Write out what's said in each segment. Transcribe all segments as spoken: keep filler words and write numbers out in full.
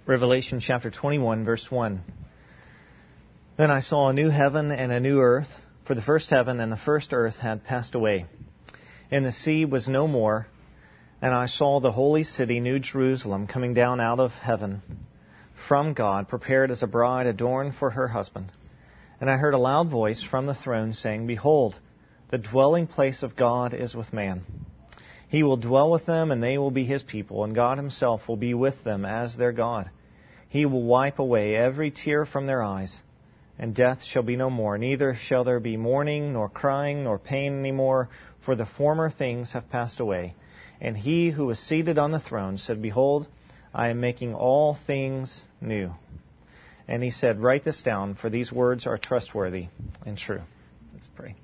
Revelation chapter twenty-one, verse one. Then I saw a new heaven and a new earth, for the first heaven and the first earth had passed away, and the sea was no more. And I saw the holy city, New Jerusalem, coming down out of heaven from God, prepared as a bride adorned for her husband. And I heard a loud voice from the throne saying, Behold, the dwelling place of God is with man. He will dwell with them, and they will be His people, and God Himself will be with them as their God. He will wipe away every tear from their eyes, and death shall be no more. Neither shall there be mourning, nor crying, nor pain any more, for the former things have passed away. And He who was seated on the throne said, Behold, I am making all things new. And He said, Write this down, for these words are trustworthy and true. Let's pray.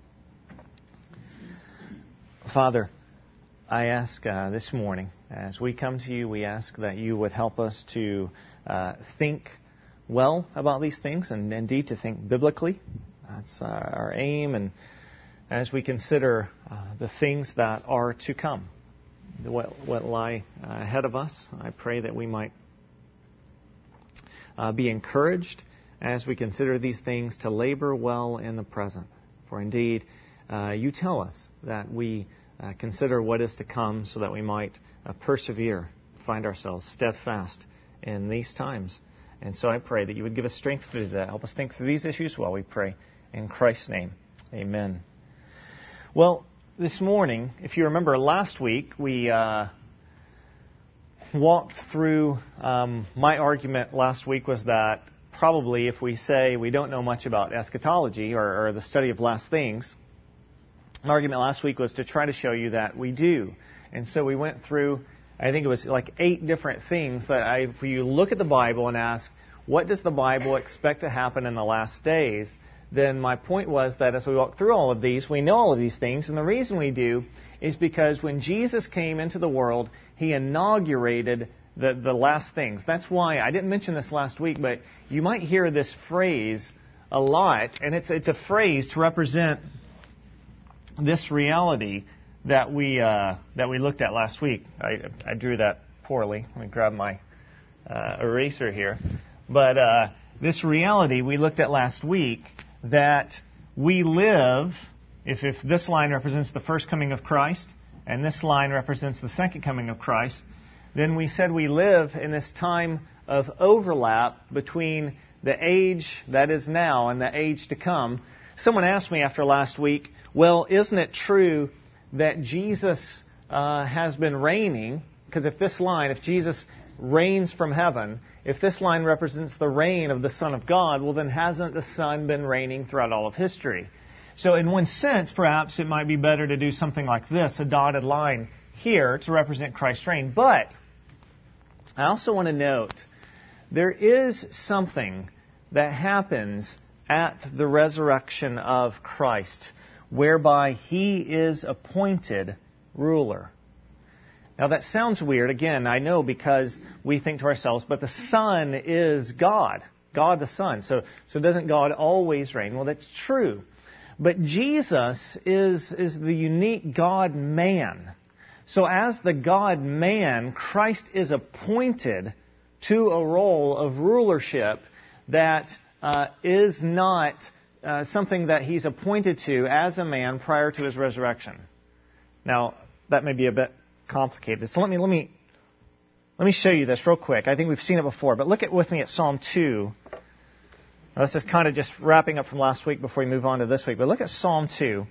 Father, I ask uh, this morning, as we come to You, we ask that You would help us to uh, think well about these things, and indeed to think biblically. That's uh, our aim, and as we consider uh, the things that are to come, what, what lie uh, ahead of us, I pray that we might uh, be encouraged as we consider these things to labor well in the present. For indeed, uh, You tell us that we Uh, consider what is to come so that we might uh, persevere, find ourselves steadfast in these times. And so I pray that You would give us strength to do that. Help us think through these issues while we pray. In Christ's name, amen. Well, this morning, if you remember last week, we uh, walked through, um, my argument last week was that probably if we say we don't know much about eschatology or, or the study of last things, my argument last week was to try to show you that we do. And so we went through, I think it was like eight different things that I, if you look at the Bible and ask, what does the Bible expect to happen in the last days? Then my point was that as we walk through all of these, we know all of these things. And the reason we do is because when Jesus came into the world, He inaugurated the, the last things. That's why, I didn't mention this last week, but you might hear this phrase a lot. And it's, it's a phrase to represent this reality that we uh, that we looked at last week. I, I drew that poorly. Let me grab my uh, eraser here. But uh, this reality we looked at last week, that we live, if, if this line represents the first coming of Christ, and this line represents the second coming of Christ, then we said we live in this time of overlap between the age that is now and the age to come. Someone asked me after last week, well, isn't it true that Jesus uh, has been reigning? Because if this line, if Jesus reigns from heaven, if this line represents the reign of the Son of God, well, then hasn't the Son been reigning throughout all of history? So in one sense, perhaps it might be better to do something like this, a dotted line here to represent Christ's reign. But I also want to note, there is something that happens at the resurrection of Christ, whereby He is appointed ruler. Now that sounds weird. Again, I know, because we think to ourselves, but the Son is God. God the Son. So, so doesn't God always reign? Well, that's true. But Jesus is, is the unique God-man. So as the God-man, Christ is appointed to a role of rulership that Uh, is not uh, something that He's appointed to as a man prior to His resurrection. Now, that may be a bit complicated. So let me let me let me show you this real quick. I think we've seen it before, but look at with me at Psalm two. Now, this is kind of just wrapping up from last week before we move on to this week. But look at Psalm two.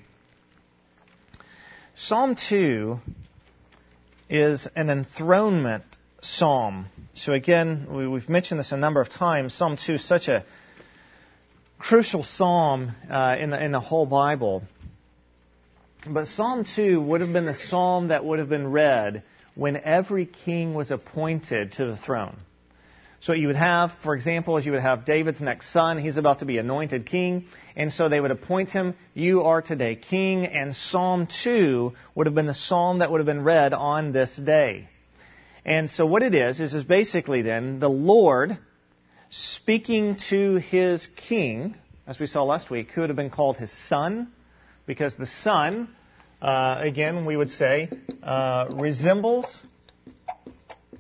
Psalm two is an enthronement psalm. So again, we, we've mentioned this a number of times. Psalm two is such a crucial psalm uh, in the in the whole Bible. But Psalm two would have been the psalm that would have been read when every king was appointed to the throne. So you would have, for example, as you would have David's next son, he's about to be anointed king, and so they would appoint him, you are today king, and Psalm two would have been the psalm that would have been read on this day. And so what it is, is, is basically then the Lord speaking to His king, as we saw last week, who would have been called His son, because the son, uh, again, we would say, uh, resembles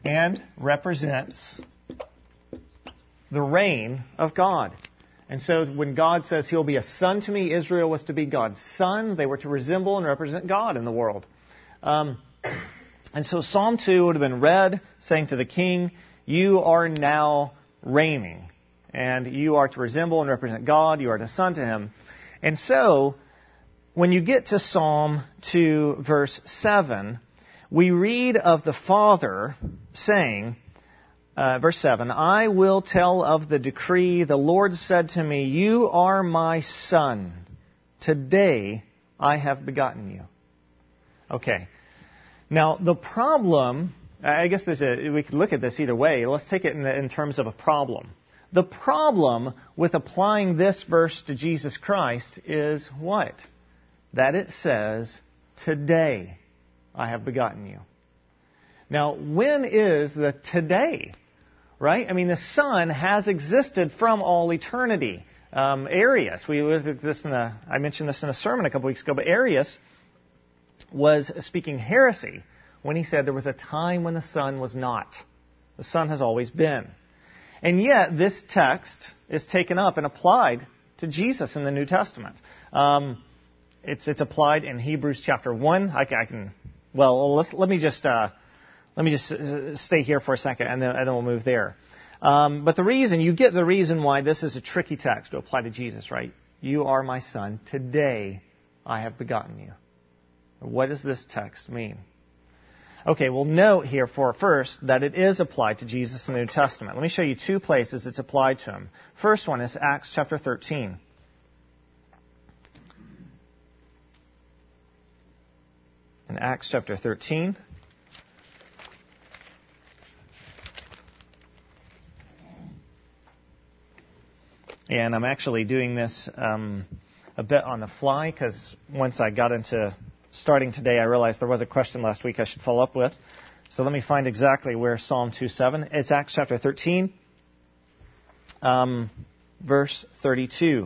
and represents the reign of God. And so when God says He'll be a son to me, Israel was to be God's son. They were to resemble and represent God in the world. Um, and so Psalm two would have been read, saying to the king, you are now reigning. And you are to resemble and represent God. You are a son to Him. And so, when you get to Psalm two, verse seven, we read of the Father saying, uh, verse seven, I will tell of the decree. The Lord said to me, you are my son. Today I have begotten you. Okay. Now, the problem, I guess there's a, we could look at this either way. Let's take it in, the, in terms of a problem. The problem with applying this verse to Jesus Christ is what? That it says, today I have begotten you. Now, when is the today? Right? I mean, the Son has existed from all eternity. Um, Arius, we looked at this in the, I mentioned this in a sermon a couple weeks ago, but Arius was speaking heresy when he said there was a time when the Son was not. The Son has always been. And yet, this text is taken up and applied to Jesus in the New Testament. Um, it's it's applied in Hebrews chapter one. I can, I can well, let's, let me just uh, let me just stay here for a second, and then, and then we'll move there. Um, but the reason you get the reason why this is a tricky text to apply to Jesus, right? You are my son. Today I have begotten you. What does this text mean? Okay, we'll note here for first that it is applied to Jesus in the New Testament. Let me show you two places it's applied to Him. First one is Acts chapter thirteen. In Acts chapter thirteen, and I'm actually doing this um, a bit on the fly because once I got into starting today, I realized there was a question last week I should follow up with. So let me find exactly where Psalm two seven. It's Acts chapter thirteen, um, verse thirty-two.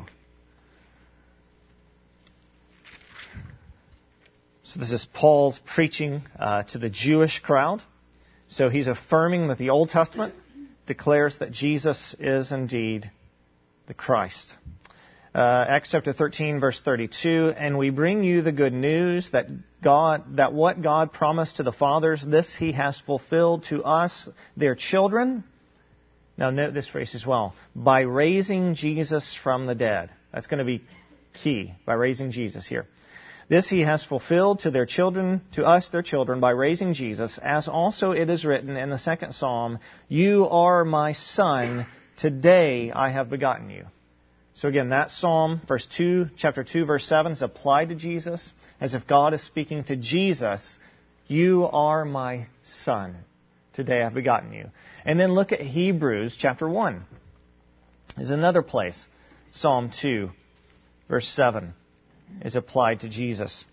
So this is Paul's preaching uh, to the Jewish crowd. So he's affirming that the Old Testament declares that Jesus is indeed the Christ. Uh, Acts chapter thirteen, verse thirty-two, and we bring you the good news that God, that what God promised to the fathers, this He has fulfilled to us, their children. Now note this phrase as well. By raising Jesus from the dead. That's going to be key. By raising Jesus here. This He has fulfilled to their children, to us their children, by raising Jesus, as also it is written in the second Psalm, you are my son, today I have begotten you. So again, that psalm, verse two, chapter two, verse seven, is applied to Jesus as if God is speaking to Jesus. You are my son. Today I've begotten you. And then look at Hebrews chapter one. Is another place. Psalm two, verse seven, is applied to Jesus.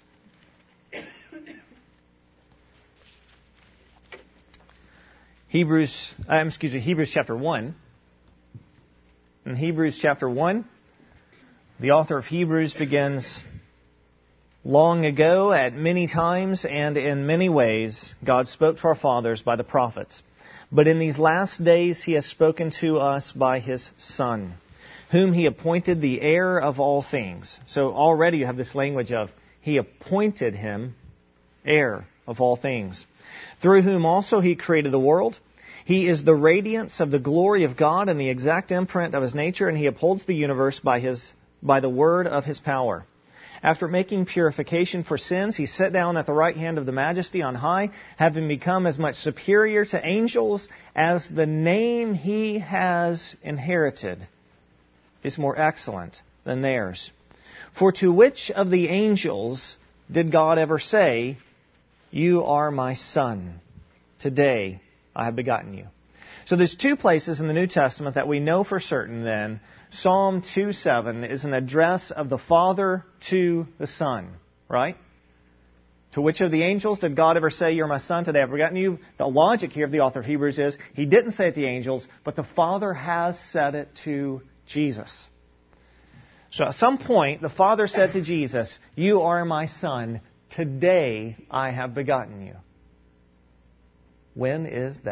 Hebrews, uh, excuse me, Hebrews chapter one. In Hebrews chapter one, the author of Hebrews begins, long ago, at many times and in many ways, God spoke to our fathers by the prophets. But in these last days He has spoken to us by His Son, whom He appointed the heir of all things. So already you have this language of, He appointed Him heir of all things, through whom also He created the world. He is the radiance of the glory of God and the exact imprint of His nature, and He upholds the universe by His by the word of His power. After making purification for sins, He sat down at the right hand of the Majesty on high, having become as much superior to angels as the name He has inherited is more excellent than theirs. For to which of the angels did God ever say, you are my son, today I have begotten you? So there's two places in the New Testament that we know for certain then. Psalm two seven is an address of the Father to the Son, right? To which of the angels did God ever say, you're my son, today I've begotten you? The logic here of the author of Hebrews is, He didn't say it to the angels, but the Father has said it to Jesus. So at some point, the Father said to Jesus, you are my son, today I have begotten you. When is that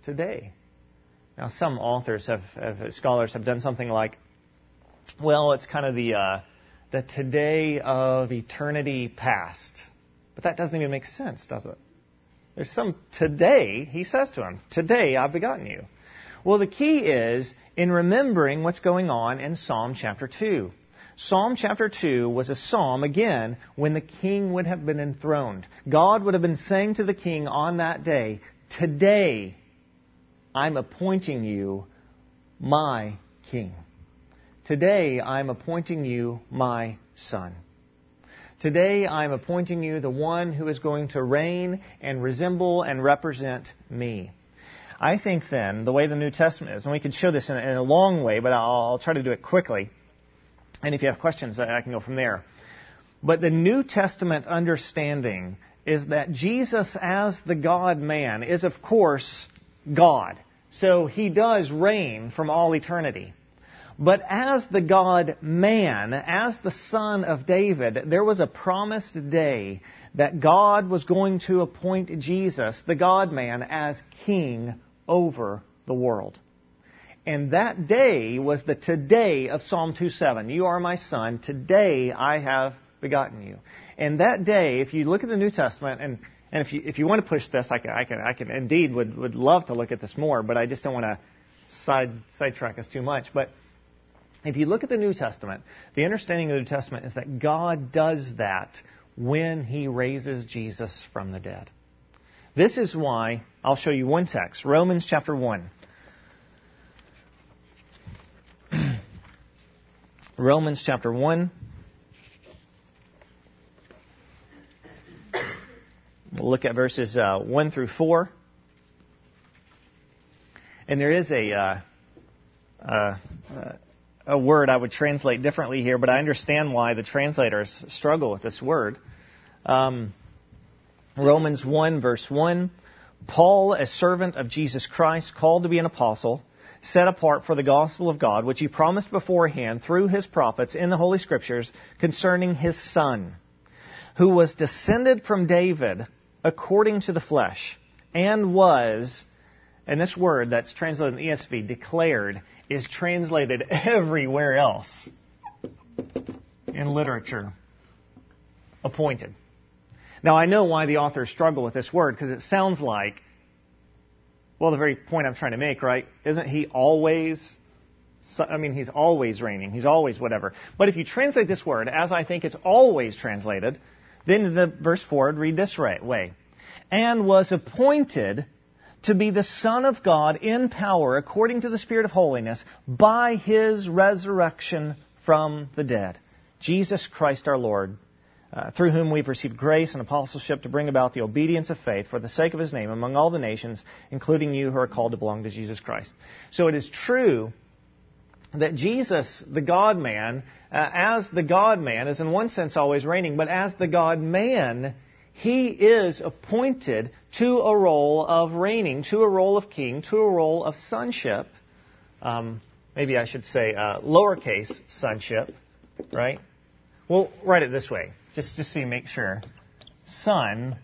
today. Now, some authors have, have scholars have done something like, well, it's kind of the uh, the today of eternity past. But that doesn't even make sense, does it? There's some today, he says to him, today I've begotten you. Well, the key is in remembering what's going on in Psalm chapter two. Psalm chapter two was a psalm, again, when the king would have been enthroned. God would have been saying to the king on that day, today I'm appointing you my king. Today I'm appointing you my son. Today I'm appointing you the one who is going to reign and resemble and represent me. I think then, the way the New Testament is, and we could show this in a, in a long way, but I'll, I'll try to do it quickly. And if you have questions, I can go from there. But the New Testament understanding is that Jesus as the God-man is, of course, God. So He does reign from all eternity. But as the God-man, as the Son of David, there was a promised day that God was going to appoint Jesus, the God-man, as king over the world. And that day was the today of Psalm two seven. You are my son. Today I have begotten you. And that day, if you look at the New Testament, and, and if you if you want to push this, I can I can I can indeed would, would love to look at this more, but I just don't want to side sidetrack us too much. But if you look at the New Testament, the understanding of the New Testament is that God does that when He raises Jesus from the dead. This is why I'll show you one text, Romans chapter one. Romans chapter one. We'll look at verses uh, one through four. And there is a uh, uh, a word I would translate differently here, but I understand why the translators struggle with this word. Um, Romans one, verse one. Paul, a servant of Jesus Christ, called to be an apostle, set apart for the gospel of God, which He promised beforehand through His prophets in the Holy Scriptures concerning His Son, who was descended from David according to the flesh, and was, and this word that's translated in the E S V, declared, is translated everywhere else in literature, appointed. Now, I know why the authors struggle with this word, because it sounds like, well, the very point I'm trying to make, right? Isn't He always, I mean, He's always reigning. He's always whatever. But if you translate this word as I think it's always translated, then the verse four would read this way. And was appointed to be the Son of God in power according to the Spirit of holiness by His resurrection from the dead. Jesus Christ our Lord, Uh, through whom we've received grace and apostleship to bring about the obedience of faith for the sake of His name among all the nations, including you who are called to belong to Jesus Christ. So it is true that Jesus, the God-man, uh, as the God-man, is in one sense always reigning, but as the God-man, He is appointed to a role of reigning, to a role of king, to a role of sonship. Um, maybe I should say uh, lowercase sonship, right? We'll write it this way. Just, just so you make sure. Son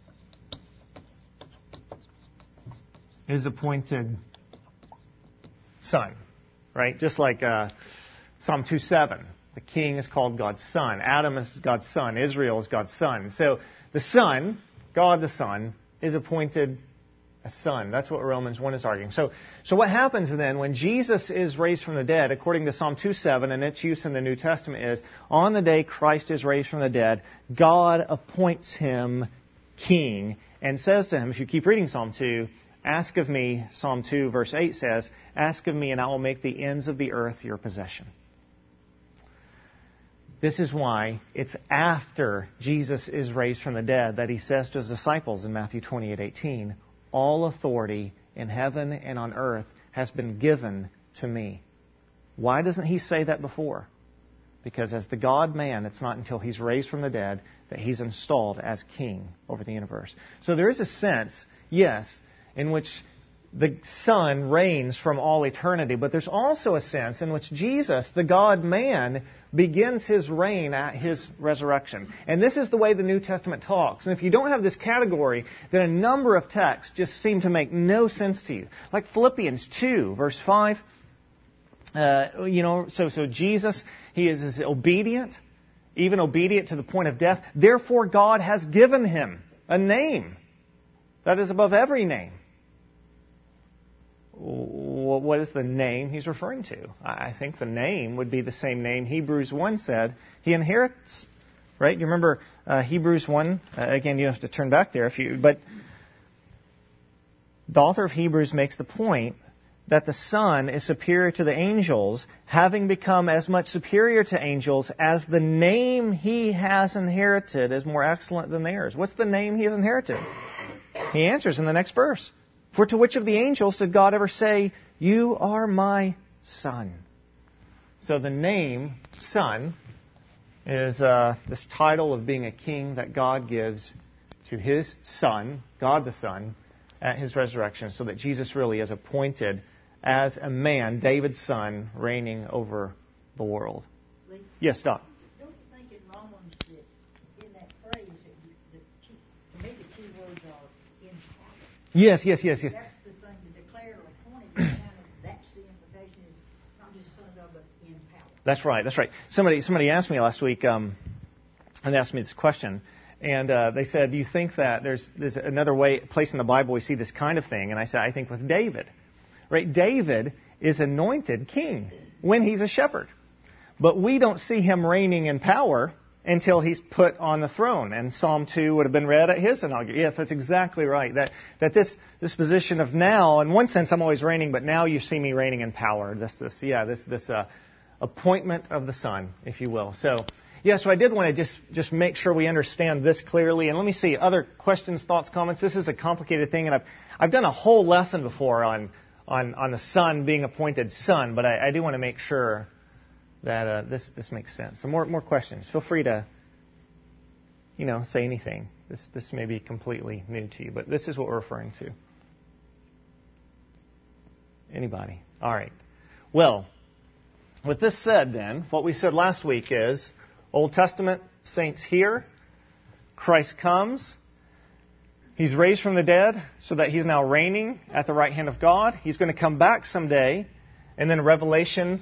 is appointed son, right? Just like uh, Psalm two seven. The king is called God's son. Adam is God's son. Israel is God's son. So the Son, God the Son, is appointed a son. That's what Romans one is arguing. So, so what happens then when Jesus is raised from the dead, according to Psalm two seven, and its use in the New Testament is, on the day Christ is raised from the dead, God appoints Him king and says to Him, if you keep reading Psalm two, ask of me, Psalm two verse eight says, ask of me and I will make the ends of the earth your possession. This is why it's after Jesus is raised from the dead that He says to His disciples in Matthew twenty-eight eighteen, all authority in heaven and on earth has been given to me. Why doesn't He say that before? Because as the God-man, it's not until He's raised from the dead that He's installed as king over the universe. So there is a sense, yes, in which the Son reigns from all eternity. But there's also a sense in which Jesus, the God-man, begins His reign at His resurrection. And this is the way the New Testament talks. And if you don't have this category, then a number of texts just seem to make no sense to you. Like Philippians two, verse five. Uh, you know, so, so Jesus, He is, is obedient, even obedient to the point of death. Therefore, God has given Him a name that is above every name. What is the name He's referring to? I think the name would be the same name Hebrews one said He inherits. Right? You remember uh, Hebrews one? Uh, again, you have to turn back there if you. But the author of Hebrews makes the point that the Son is superior to the angels, having become as much superior to angels as the name He has inherited is more excellent than theirs. What's the name He has inherited? He answers in the next verse. For to which of the angels did God ever say, "You are my Son"? So the name Son is uh, this title of being a king that God gives to His Son, God the Son, at His resurrection, so that Jesus really is appointed as a man, David's son, reigning over the world. Lee? Yes, Doc. Don't you think in Romans that in that phrase, that you, the key, to me the key words are in power? Yes, yes, yes, yes. That's the thing, to declare or appointed, kind of, that's the implication is not just Son of God, but in power. That's right, that's right. Somebody somebody asked me last week, um, and asked me this question, and uh, they said, do you think that there's there's another way, place in the Bible we see this kind of thing? And I said, I think with David. Right? David is anointed king when he's a shepherd. But we don't see him reigning in power until he's put on the throne. And Psalm two would have been read at his inauguration. Yes, that's exactly right. That that this this position of now, in one sense, I'm always reigning, but now you see me reigning in power. This this yeah this this uh, appointment of the Son, if you will. So yeah, so I did want to just just make sure we understand this clearly. And let me see other questions, thoughts, comments. This is a complicated thing, and I've I've done a whole lesson before on. On, on the Son being appointed Son, but I, I do want to make sure that uh, this this makes sense. So more more questions. Feel free to, you know, say anything. This this may be completely new to you, but this is what we're referring to. Anybody? All right. Well, with this said, then, what we said last week is Old Testament saints here, Christ comes. He's raised from the dead so that He's now reigning at the right hand of God. He's going to come back someday. And then Revelation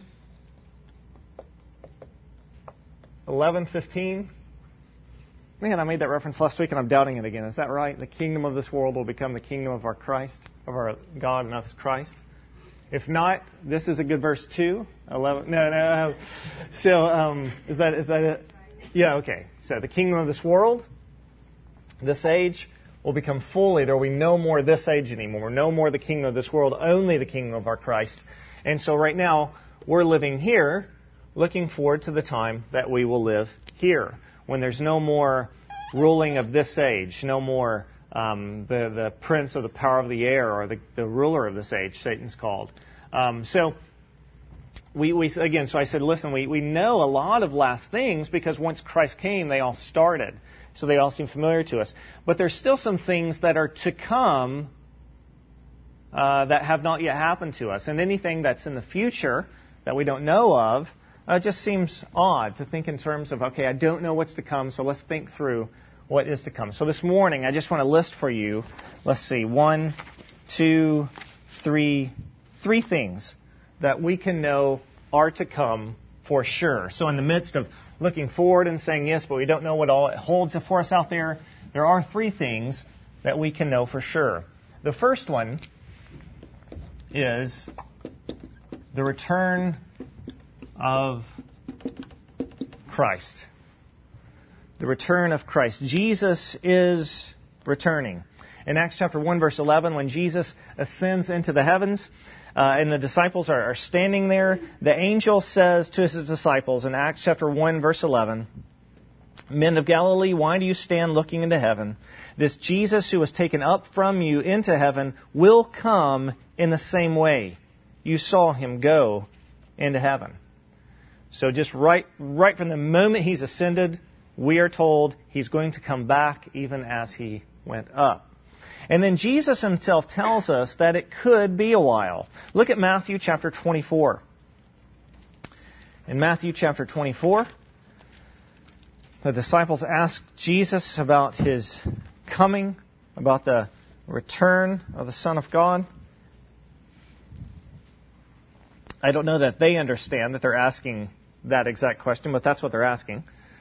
eleven fifteen. Man, I made that reference last week and I'm doubting it again. Is that right? The kingdom of this world will become the kingdom of our Christ, of our God and of His Christ. If not, this is a good verse too. eleven. No, no. So um, is that is that it? Yeah, okay. So the kingdom of this world, this age, will become fully, there will be no more this age anymore, no more the kingdom of this world, only the kingdom of our Christ. And so right now, we're living here, looking forward to the time that we will live here, when there's no more ruling of this age, no more um, the, the prince of the power of the air, or the, the ruler of this age, Satan's called. Um, so, we, we again, so I said, listen, we, we know a lot of last things, because once Christ came, they all started. So they all seem familiar to us. But there's still some things that are to come uh, that have not yet happened to us. And anything that's in the future that we don't know of uh, just seems odd to think in terms of, okay, I don't know what's to come, so let's think through what is to come. So this morning, I just want to list for you, let's see, one, two, three, three things that we can know are to come for sure. So in the midst of looking forward and saying yes, but we don't know what all it holds for us out there, there are three things that we can know for sure. The first one is the return of Christ. The return of Christ. Jesus is returning. In Acts chapter one, verse eleven, when Jesus ascends into the heavens, Uh, and the disciples are, are standing there, the angel says to his disciples in Acts chapter one, verse eleven, "Men of Galilee, why do you stand looking into heaven? This Jesus who was taken up from you into heaven will come in the same way you saw Him go into heaven." So just right, right from the moment He's ascended, we are told He's going to come back even as He went up. And then Jesus himself tells us that it could be a while. Look at Matthew chapter twenty-four. In Matthew chapter twenty-four, the disciples asked Jesus about his coming, about the return of the Son of God. I don't know that they understand that they're asking that exact question, but that's what they're asking.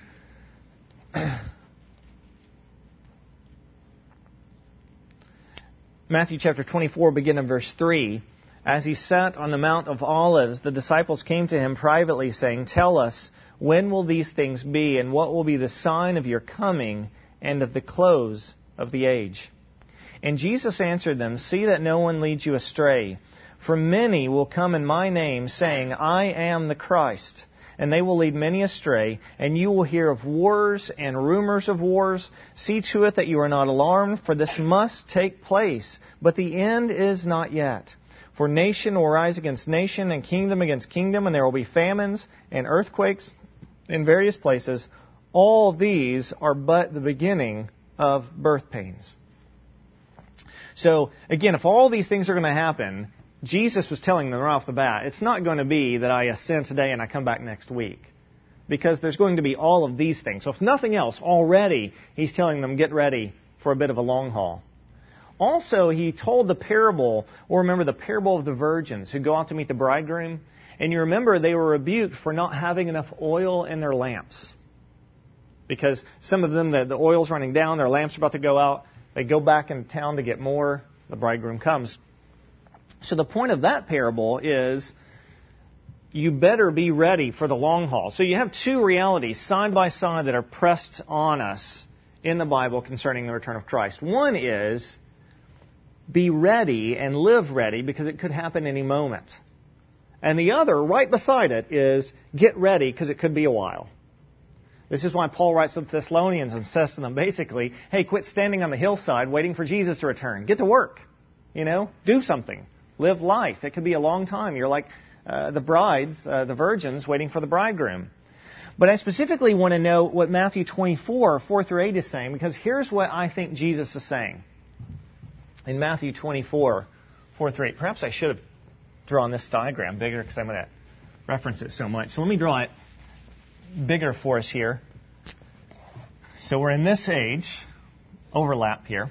Matthew chapter twenty-four, beginning in verse three. As he sat on the Mount of Olives, the disciples came to him privately, saying, "Tell us, when will these things be, and what will be the sign of your coming and of the close of the age?" And Jesus answered them, "See that no one leads you astray. For many will come in my name, saying, 'I am the Christ.' And they will lead many astray, and you will hear of wars and rumors of wars. See to it that you are not alarmed, for this must take place, but the end is not yet. For nation will rise against nation, and kingdom against kingdom, and there will be famines and earthquakes in various places. All these are but the beginning of birth pains." So, again, if all these things are going to happen, Jesus was telling them right off the bat, it's not going to be that I ascend today and I come back next week. Because there's going to be all of these things. So if nothing else, already he's telling them, get ready for a bit of a long haul. Also, he told the parable, or remember the parable of the virgins who go out to meet the bridegroom. And you remember they were rebuked for not having enough oil in their lamps. Because some of them, the, the oil's running down, their lamps are about to go out. They go back into town to get more. The bridegroom comes. So the point of that parable is you better be ready for the long haul. So you have two realities side by side that are pressed on us in the Bible concerning the return of Christ. One is be ready and live ready because it could happen any moment. And the other, right beside it, is get ready because it could be a while. This is why Paul writes to the Thessalonians and says to them basically, hey, quit standing on the hillside waiting for Jesus to return. Get to work. You know, do something. Live life. It could be a long time. You're like uh, the brides, uh, the virgins, waiting for the bridegroom. But I specifically want to know what Matthew twenty-four, four through eight is saying, because here's what I think Jesus is saying. In Matthew twenty-four, four through eight. Perhaps I should have drawn this diagram bigger because I'm going to reference it so much. So let me draw it bigger for us here. So we're in this age, overlap here.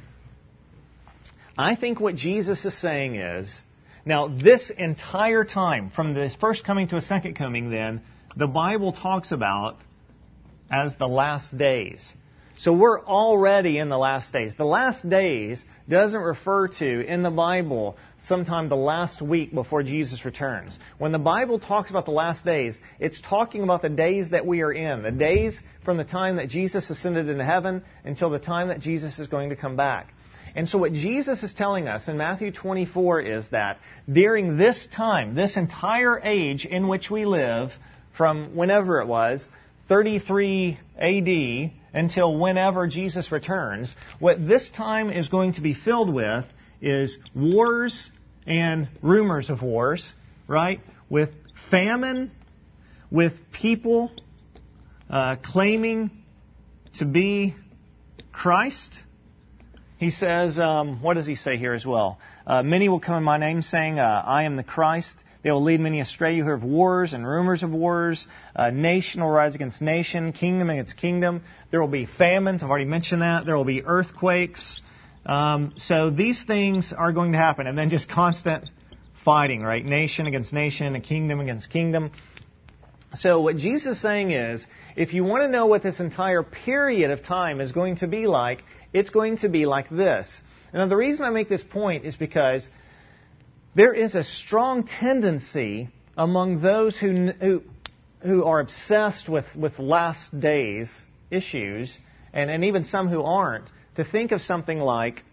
I think what Jesus is saying is, now this entire time, from this first coming to a second coming then, the Bible talks about as the last days. So we're already in the last days. The last days doesn't refer to, in the Bible, sometime the last week before Jesus returns. When the Bible talks about the last days, it's talking about the days that we are in. The days from the time that Jesus ascended into heaven until the time that Jesus is going to come back. And so what Jesus is telling us in Matthew twenty-four is that during this time, this entire age in which we live, from whenever it was, thirty-three A D, until whenever Jesus returns, what this time is going to be filled with is wars and rumors of wars, right? With famine, with people uh, claiming to be Christ. He says, um, what does he say here as well? Uh, many will come in my name saying, uh, I am the Christ. They will lead many astray. You hear of wars and rumors of wars. Uh, nation will rise against nation, kingdom against kingdom. There will be famines. I've already mentioned that. There will be earthquakes. Um, so these things are going to happen. And then just constant fighting, right? Nation against nation, a kingdom against kingdom. So what Jesus is saying is, if you want to know what this entire period of time is going to be like, it's going to be like this. Now, the reason I make this point is because there is a strong tendency among those who who, who are obsessed with, with last days issues, and, and even some who aren't, to think of something like,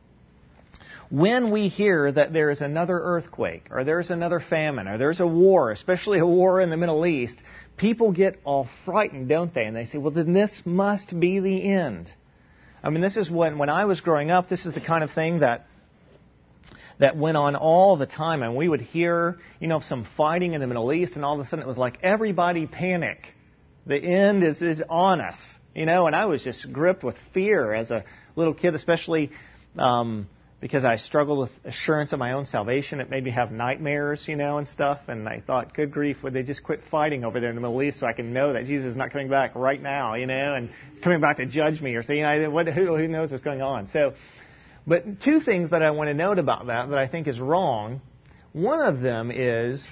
when we hear that there is another earthquake, or there's another famine, or there's a war, especially a war in the Middle East, people get all frightened, don't they? And they say, well, then this must be the end. I mean, this is when, when I was growing up, this is the kind of thing that that went on all the time. And we would hear, you know, some fighting in the Middle East, and all of a sudden it was like, everybody panic. The end is, is on us. You know, and I was just gripped with fear as a little kid, especially um, because I struggled with assurance of my own salvation. It made me have nightmares, you know, and stuff. And I thought, good grief, would they just quit fighting over there in the Middle East so I can know that Jesus is not coming back right now, you know, and coming back to judge me or say, you know, what, who, who knows what's going on. So, but two things that I want to note about that that I think is wrong. One of them is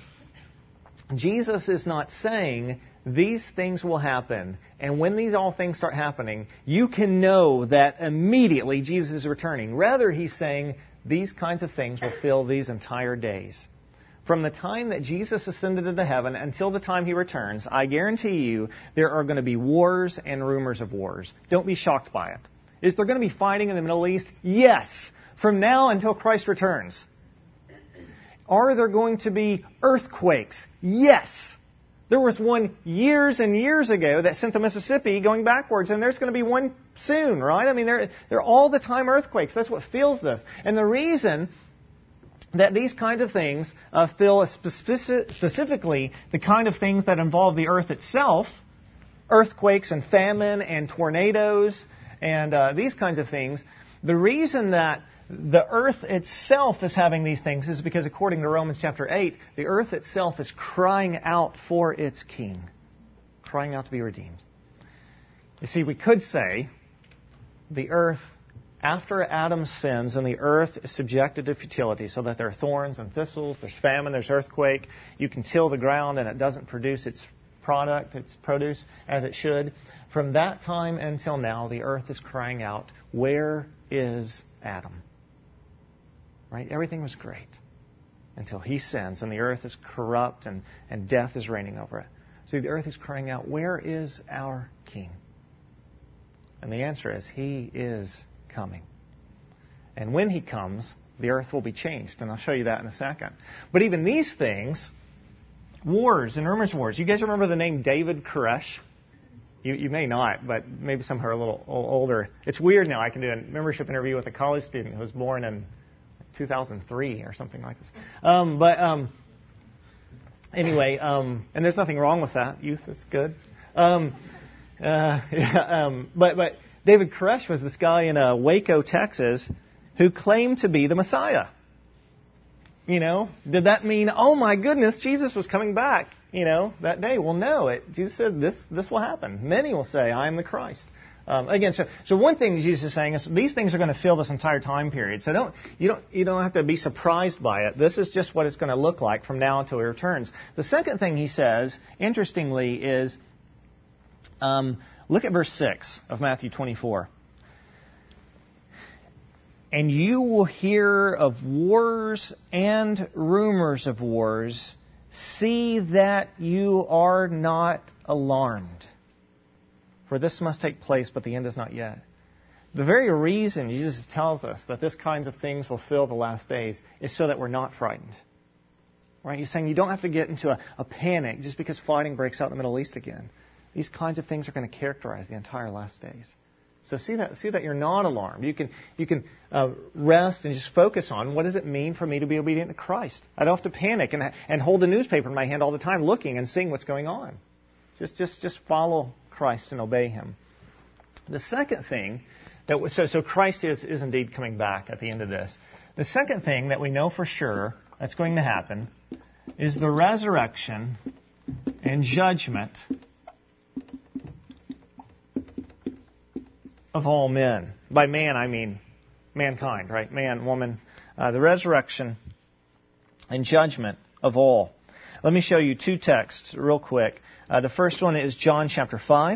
Jesus is not saying these things will happen. And when these all things start happening, you can know that immediately Jesus is returning. Rather, he's saying these kinds of things will fill these entire days. From the time that Jesus ascended into heaven until the time he returns, I guarantee you there are going to be wars and rumors of wars. Don't be shocked by it. Is there going to be fighting in the Middle East? Yes. From now until Christ returns. Are there going to be earthquakes? Yes. There was one years and years ago that sent the Mississippi going backwards, and there's going to be one soon, right? I mean, they're, they're all the time earthquakes. That's what fuels this. And the reason that these kinds of things uh, fill specific, specifically the kind of things that involve the earth itself, earthquakes and famine and tornadoes and uh, these kinds of things, the reason that the earth itself is having these things is because, according to Romans chapter eight, the earth itself is crying out for its king, crying out to be redeemed. You see, we could say the earth, after Adam sins, and the earth is subjected to futility, so that there are thorns and thistles, there's famine, there's earthquake, you can till the ground and it doesn't produce its product, its produce as it should. From that time until now, the earth is crying out, where is Adam? Right? Everything was great until he sins and the earth is corrupt and, and death is reigning over it. So the earth is crying out, where is our king? And the answer is, he is coming. And when he comes, the earth will be changed. And I'll show you that in a second. But even these things, wars and rumors of wars. You guys remember the name David Koresh? You, you may not, but maybe some who are a little older. It's weird now. I can do a membership interview with a college student who was born in two thousand three or something like this. Um, but um, anyway, um, and there's nothing wrong with that. Youth is good. Um, uh, yeah, um, but but David Koresh was this guy in uh, Waco, Texas, who claimed to be the Messiah. You know, did that mean, oh my goodness, Jesus was coming back, you know, that day? Well, no. It, Jesus said this this will happen. Many will say, I am the Christ. Um, again, so so one thing Jesus is saying is these things are going to fill this entire time period. So don't you don't you don't have to be surprised by it. This is just what it's going to look like from now until he returns. The second thing he says, interestingly, is um, look at verse six of Matthew twenty-four. And you will hear of wars and rumors of wars. See that you are not alarmed. For this must take place, but the end is not yet. The very reason Jesus tells us that this kinds of things will fill the last days is so that we're not frightened. Right? He's saying you don't have to get into a, a panic just because fighting breaks out in the Middle East again. These kinds of things are going to characterize the entire last days. So see that see that you're not alarmed. You can you can uh, rest and just focus on what does it mean for me to be obedient to Christ. I don't have to panic and and hold the newspaper in my hand all the time, looking and seeing what's going on. Just just just follow Christ and obey him. The second thing that so so Christ is is indeed coming back at the end of this. The second thing that we know for sure that's going to happen is the resurrection and judgment of all men. By man, I mean mankind, right? Man, woman. Uh, the resurrection and judgment of all. Let me show you two texts real quick. Uh, the first one is John chapter five.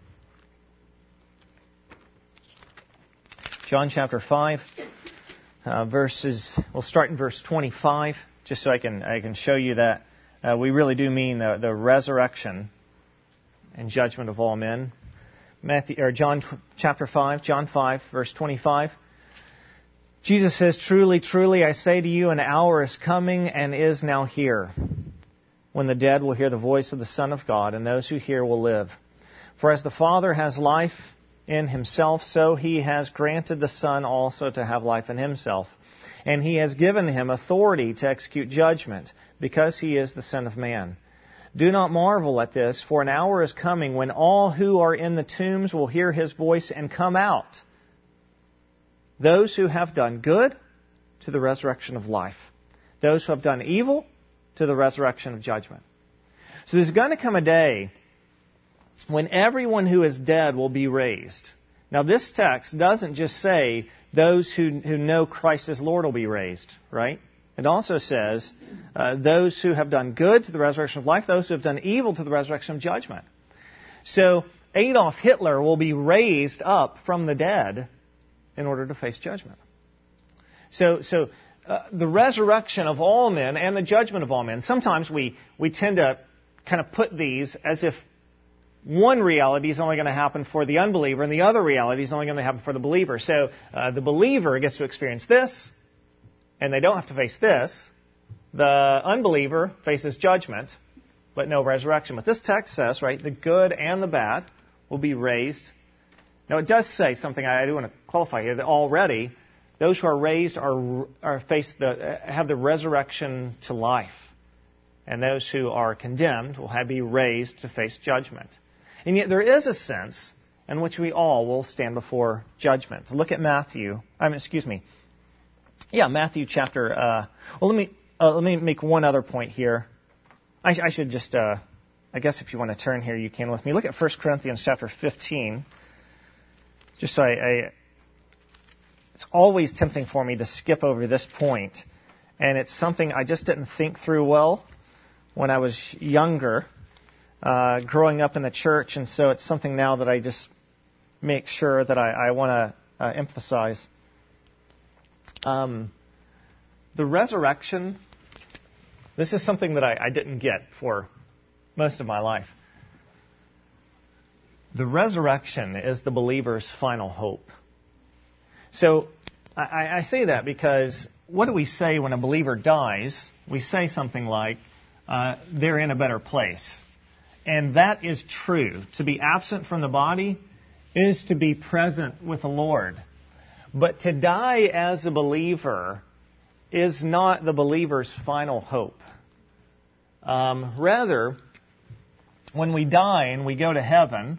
John chapter five, uh, verses. We'll start in verse twenty-five, just so I can I can show you that uh, we really do mean the, the resurrection and judgment of all men. Matthew or John chapter five, John five, verse twenty-five. Jesus says, "Truly, truly, I say to you, an hour is coming and is now here, when the dead will hear the voice of the Son of God, and those who hear will live. For as the Father has life in himself, so he has granted the Son also to have life in himself. And he has given him authority to execute judgment, because he is the Son of Man. Do not marvel at this, for an hour is coming when all who are in the tombs will hear his voice and come out. Those who have done good to the resurrection of life. Those who have done evil to the resurrection of judgment. So there's going to come a day when everyone who is dead will be raised. Now this text doesn't just say those who, who know Christ as Lord will be raised, right? It also says uh, those who have done good to the resurrection of life, those who have done evil to the resurrection of judgment. So Adolf Hitler will be raised up from the dead in order to face judgment. So, so uh, the resurrection of all men and the judgment of all men. Sometimes we, we tend to kind of put these as if one reality is only going to happen for the unbeliever and the other reality is only going to happen for the believer. So uh, the believer gets to experience this, and they don't have to face this. The unbeliever faces judgment, but no resurrection. But this text says, right, the good and the bad will be raised. Now it does say something I do want to qualify here, that already those who are raised are, are face the, have the resurrection to life. And those who are condemned will have, be raised to face judgment. And yet there is a sense in which we all will stand before judgment. Look at Matthew. I mean, excuse me. Yeah, Matthew chapter. Uh, well, let me uh, let me make one other point here. I, I should just. Uh, I guess if you want to turn here, you can with me. Look at First Corinthians chapter fifteen. Just so I, I. It's always tempting for me to skip over this point, and it's something I just didn't think through well when I was younger. Uh, growing up in the church, and so it's something now that I just make sure that I, I want to uh, emphasize. Um, the resurrection, this is something that I, I didn't get for most of my life. The resurrection is the believer's final hope. So I, I say that because what do we say when a believer dies? We say something like, uh, they're in a better place. And that is true. To be absent from the body is to be present with the Lord. But to die as a believer is not the believer's final hope. Um, rather, when we die and we go to heaven,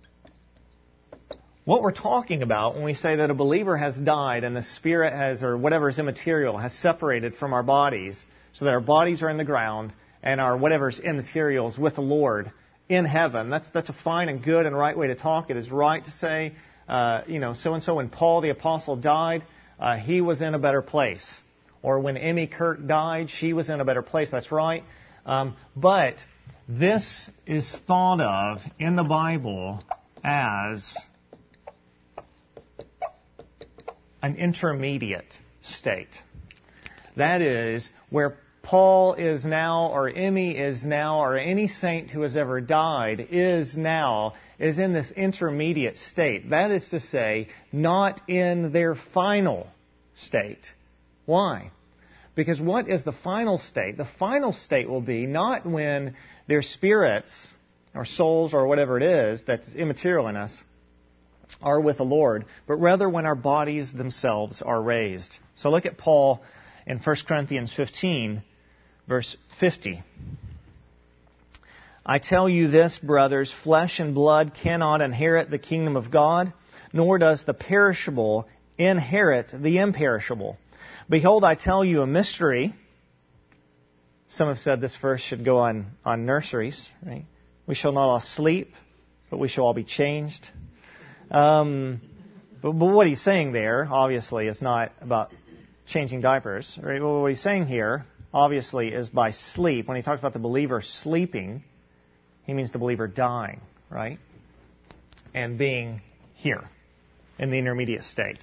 what we're talking about when we say that a believer has died and the spirit has, or whatever is immaterial, has separated from our bodies, so that our bodies are in the ground, and our whatever's immaterial is with the Lord in heaven. That's that's a fine and good and right way to talk. It is right to say, uh, you know, so-and-so when Paul the Apostle died, uh, he was in a better place. Or when Emmy Kirk died, she was in a better place. That's right. Um, but this is thought of in the Bible as an intermediate state. That is, where Paul is now, or Emmy is now, or any saint who has ever died is now, is in this intermediate state. That is to say, not in their final state. Why? Because what is the final state? The final state will be not when their spirits, or souls, or whatever it is that's immaterial in us, are with the Lord, but rather when our bodies themselves are raised. So look at Paul in First Corinthians fifteen, verse fifty. I tell you this, brothers, flesh and blood cannot inherit the kingdom of God, nor does the perishable inherit the imperishable. Behold, I tell you a mystery. Some have said this verse should go on, on nurseries, right? We shall not all sleep, but we shall all be changed. Um, but, but what he's saying there, obviously, is not about changing diapers. Right? Well, what he's saying here, obviously, is by sleep. When he talks about the believer sleeping, he means the believer dying, right? And being here in the intermediate state.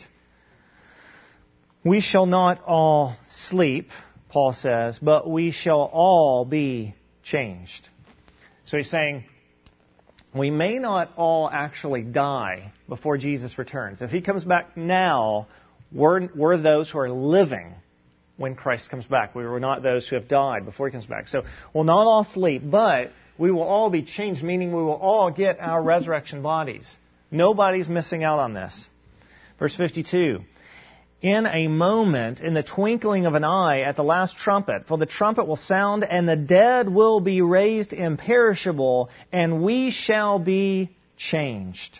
We shall not all sleep, Paul says, but we shall all be changed. So he's saying, we may not all actually die before Jesus returns. If he comes back now, we're, we're those who are living when Christ comes back. We were not those who have died before he comes back. So we'll not all sleep, but we will all be changed, meaning we will all get our resurrection bodies. Nobody's missing out on this. Verse fifty-two. In a moment, in the twinkling of an eye, at the last trumpet, for the trumpet will sound, and the dead will be raised imperishable, and we shall be changed.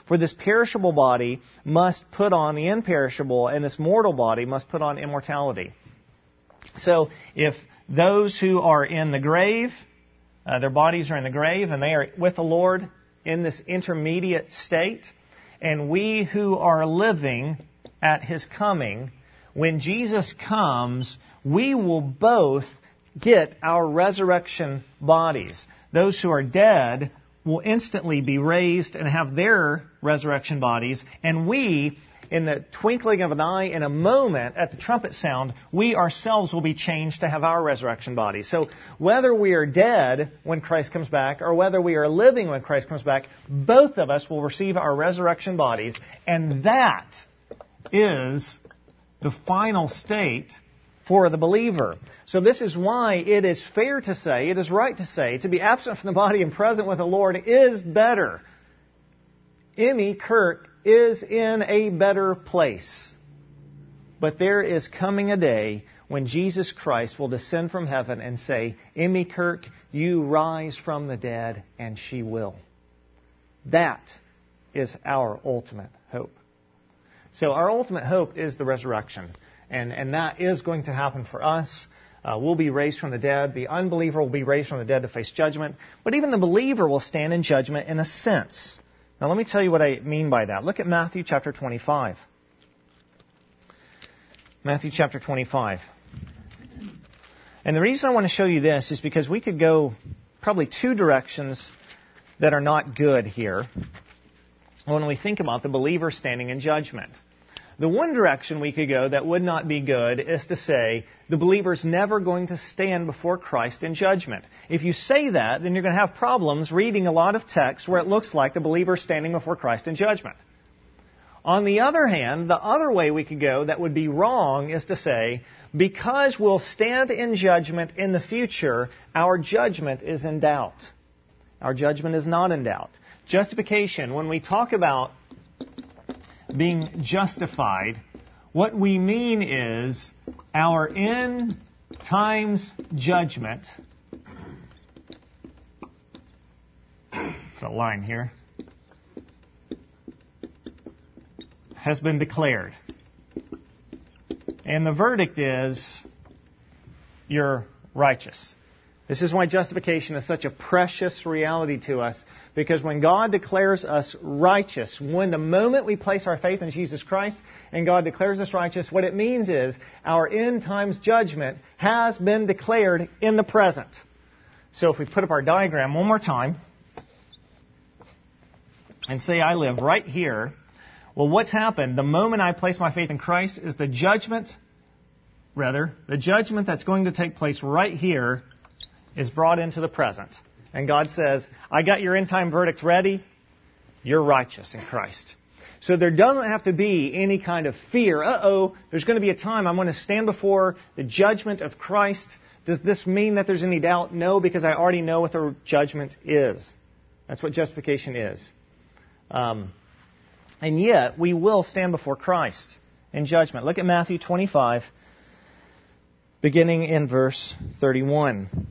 For this perishable body must put on the imperishable, and this mortal body must put on immortality. So if those who are in the grave, uh, their bodies are in the grave, and they are with the Lord in this intermediate state, and we who are living at His coming, when Jesus comes, we will both get our resurrection bodies. Those who are dead will instantly be raised and have their resurrection bodies, and we, in the twinkling of an eye, in a moment, at the trumpet sound, we ourselves will be changed to have our resurrection bodies. So whether we are dead when Christ comes back or whether we are living when Christ comes back, both of us will receive our resurrection bodies, and that is the final state for the believer. So this is why it is fair to say, it is right to say, to be absent from the body and present with the Lord is better. Emmy Kirk is in a better place. But there is coming a day when Jesus Christ will descend from heaven and say, Emmy Kirk, you rise from the dead, and she will. That is our ultimate hope. So our ultimate hope is the resurrection. And, and that is going to happen for us. Uh, we'll be raised from the dead. The unbeliever will be raised from the dead to face judgment. But even the believer will stand in judgment in a sense. Now let me tell you what I mean by that. Look at Matthew chapter twenty-five. Matthew chapter twenty-five. And the reason I want to show you this is because we could go probably two directions that are not good here when we think about the believer standing in judgment. The one direction we could go that would not be good is to say the believer's never going to stand before Christ in judgment. If you say that, then you're going to have problems reading a lot of text where it looks like the believer's standing before Christ in judgment. On the other hand, the other way we could go that would be wrong is to say, because we'll stand in judgment in the future, our judgment is in doubt. Our judgment is not in doubt. Justification, when we talk about being justified, what we mean is our end times judgment. Put a line here. Has been declared. And the verdict is you're righteous. This is why justification is such a precious reality to us, because when God declares us righteous, when the moment we place our faith in Jesus Christ and God declares us righteous, what it means is our end times judgment has been declared in the present. So if we put up our diagram one more time and say I live right here, well, what's happened? The moment I place my faith in Christ is the judgment, rather, the judgment that's going to take place right here is brought into the present. And God says, I got your end-time verdict ready. You're righteous in Christ. So there doesn't have to be any kind of fear. Uh-oh, there's going to be a time I'm going to stand before the judgment of Christ. Does this mean that there's any doubt? No, because I already know what the judgment is. That's what justification is. Um, and yet, we will stand before Christ in judgment. Look at Matthew twenty-five, beginning in verse thirty-one.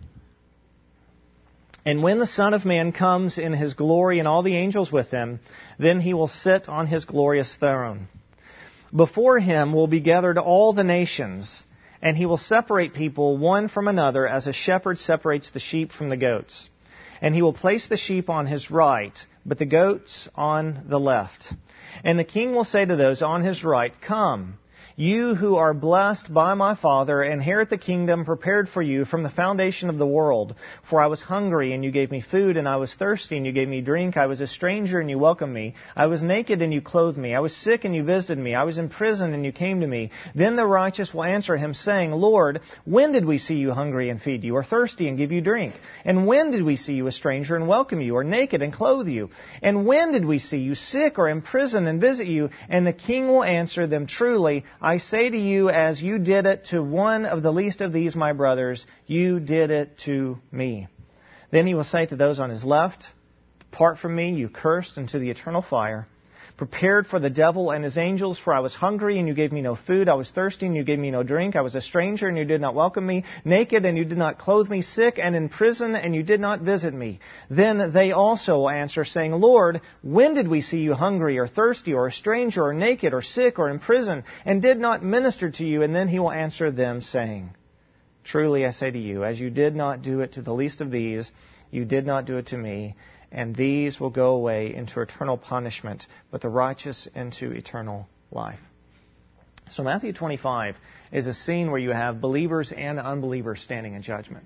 And when the Son of Man comes in His glory and all the angels with Him, then He will sit on His glorious throne. Before Him will be gathered all the nations, and He will separate people one from another as a shepherd separates the sheep from the goats. And He will place the sheep on His right, but the goats on the left. And the King will say to those on His right, Come, you who are blessed by my Father, inherit the kingdom prepared for you from the foundation of the world. For I was hungry, and you gave me food, and I was thirsty, and you gave me drink. I was a stranger, and you welcomed me. I was naked, and you clothed me. I was sick, and you visited me. I was in prison, and you came to me. Then the righteous will answer Him, saying, Lord, when did we see you hungry and feed you, or thirsty and give you drink? And when did we see you a stranger and welcome you, or naked and clothe you? And when did we see you sick or in prison and visit you? And the King will answer them, Truly, I say to you, as you did it to one of the least of these, my brothers, you did it to me. Then He will say to those on His left, Depart from me, you cursed, into the eternal fire, prepared for the devil and his angels, for I was hungry, and you gave me no food. I was thirsty, and you gave me no drink. I was a stranger, and you did not welcome me. Naked, and you did not clothe me. Sick, and in prison, and you did not visit me. Then they also will answer, saying, Lord, when did we see you hungry, or thirsty, or a stranger, or naked, or sick, or in prison, and did not minister to you? And then he will answer them, saying, Truly I say to you, as you did not do it to the least of these, you did not do it to me. And these will go away into eternal punishment, but the righteous into eternal life. So Matthew twenty-five is a scene where you have believers and unbelievers standing in judgment.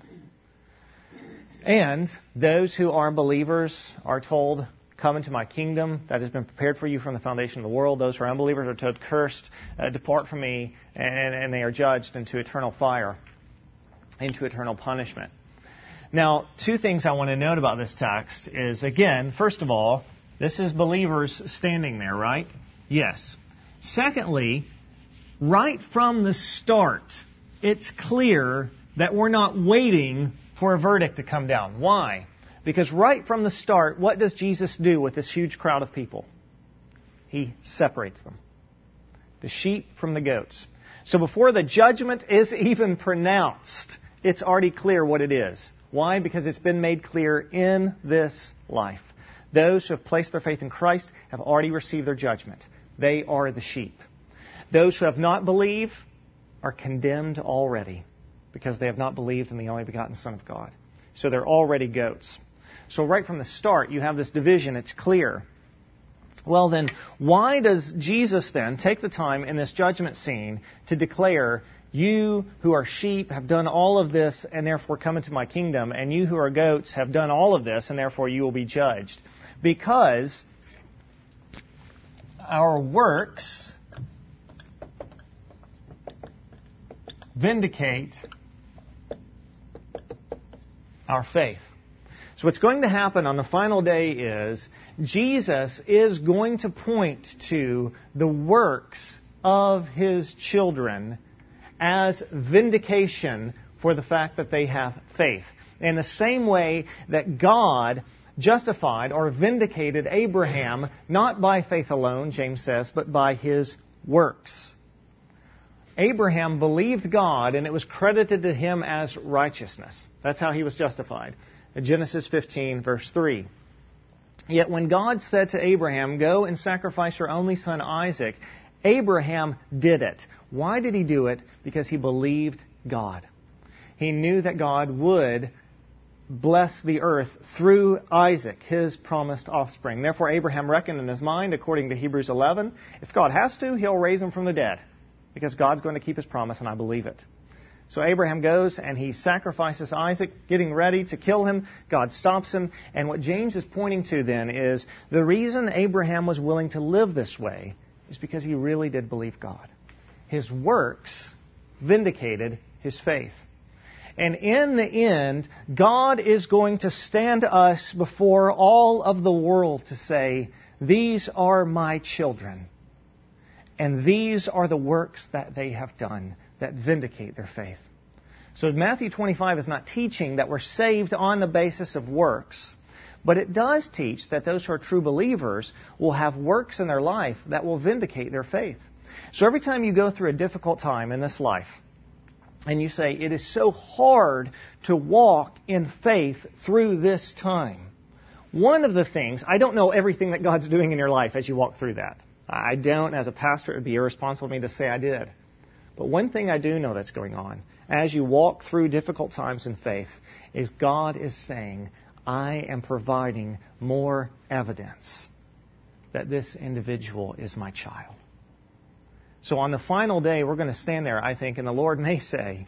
And those who are believers are told, come into my kingdom that has been prepared for you from the foundation of the world. Those who are unbelievers are told, cursed, uh, depart from me, and, and they are judged into eternal fire, into eternal punishment. Now, two things I want to note about this text is, again, first of all, this is believers standing there, right? Yes. Secondly, right from the start, it's clear that we're not waiting for a verdict to come down. Why? Because right from the start, what does Jesus do with this huge crowd of people? He separates them. The sheep from the goats. So before the judgment is even pronounced, it's already clear what it is. Why? Because it's been made clear in this life. Those who have placed their faith in Christ have already received their judgment. They are the sheep. Those who have not believed are condemned already because they have not believed in the only begotten Son of God. So they're already goats. So right from the start, you have this division. It's clear. Well then, why does Jesus then take the time in this judgment scene to declare, you who are sheep have done all of this and therefore come into my kingdom, and you who are goats have done all of this and therefore you will be judged? Because our works vindicate our faith. So what's going to happen on the final day is Jesus is going to point to the works of His children as vindication for the fact that they have faith. In the same way that God justified or vindicated Abraham, not by faith alone, James says, but by his works. Abraham believed God, and it was credited to him as righteousness. That's how he was justified. In Genesis fifteen, verse three. Yet when God said to Abraham, go and sacrifice your only son Isaac, Abraham did it. Why did he do it? Because he believed God. He knew that God would bless the earth through Isaac, his promised offspring. Therefore, Abraham reckoned in his mind, according to Hebrews eleven, if God has to, He'll raise him from the dead, because God's going to keep His promise, and I believe it. So Abraham goes and he sacrifices Isaac, getting ready to kill him. God stops him. And what James is pointing to then is the reason Abraham was willing to live this way is because he really did believe God. His works vindicated his faith. And in the end, God is going to stand us before all of the world to say, these are my children. And these are the works that they have done that vindicate their faith. So Matthew twenty-five is not teaching that we're saved on the basis of works, but it does teach that those who are true believers will have works in their life that will vindicate their faith. So every time you go through a difficult time in this life, and you say, it is so hard to walk in faith through this time, one of the things, I don't know everything that God's doing in your life as you walk through that. I don't, as a pastor, it would be irresponsible of me to say I did. But one thing I do know that's going on, as you walk through difficult times in faith, is God is saying, I am providing more evidence that this individual is my child. So on the final day, we're going to stand there, I think, and the Lord may say,